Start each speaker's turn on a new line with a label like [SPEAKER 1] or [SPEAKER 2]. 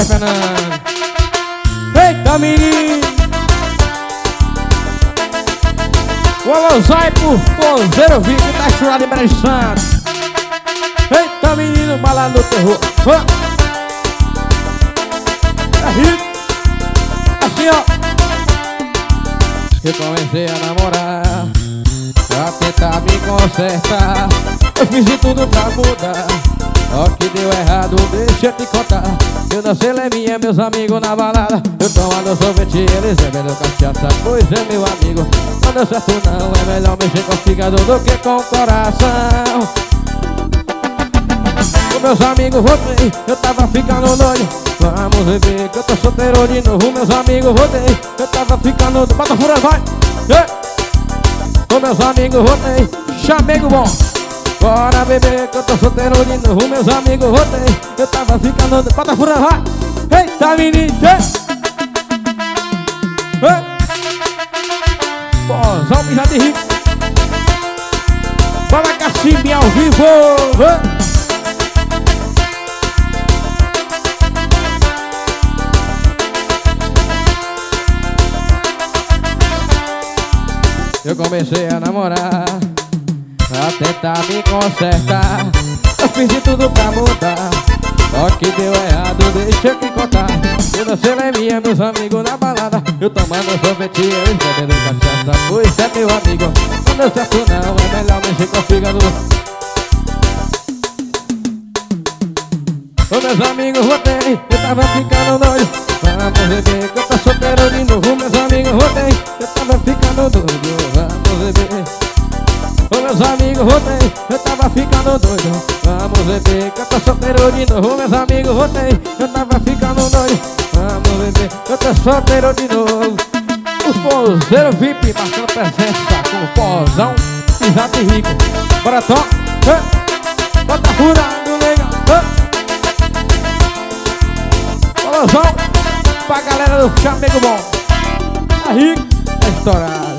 [SPEAKER 1] Zé Fernando. Eita, menino. O alô sai pro Forzeiro VIP, tá churado em Brejo Santo. Eita, menino, bala no terror. É rico. Assim, ó. Eu comecei a namorar pra tentar me consertar. Eu fiz de tudo pra mudar, só que deu errado, deixa eu te contar. Eu dancei levinha, meus amigos na balada. Eu tomando sorvete, eles bebendo cachaça. Pois é, meu amigo, não deu certo não. É melhor mexer com o fígado do que com o coração. Com meus amigos voltei, eu tava ficando doido. Vamos beber que eu tô solteiro de novo. Meus amigos voltei, eu tava ficando doido. Bota fura, vai! Com meus amigos voltei, chamego bom. Bora beber que eu tô solteiro de novo. Meus amigos voltei, eu tava ficando doido. Bota fura, vai! Eita, menino! Pozão, mijado de rico. Bora Cacimbi ao vivo! Eu comecei a namorar pra tentar me consertar. Eu fiz de tudo pra mudar, só que deu errado, deixa eu te contar. Eu dancei levinha, meus amigos na balada. Eu tomando sorvete, eles bebendo cachaça. Pois é, meu amigo, não deu certo não. É melhor mexer com o fígado. Ô, meus amigos, voltei, eu tava ficando doido. Vamos beber que eu tô solteiro de novo. Meus amigos, voltei, eu tava ficando doido. Vamos beber. Ô, meus amigos, voltei, eu tava ficando doido. Vamos beber que eu tô solteiro de novo. Meus amigos, voltei, eu tava ficando doido. Vamos beber que eu tô solteiro de novo. Os Forzeiro VIP marcando presença com o Pozão, Pisado e Rico. Bora, Tom, bota fura do legal. Alôzão pra galera do Chamego Bom. Tá rico, é estourado.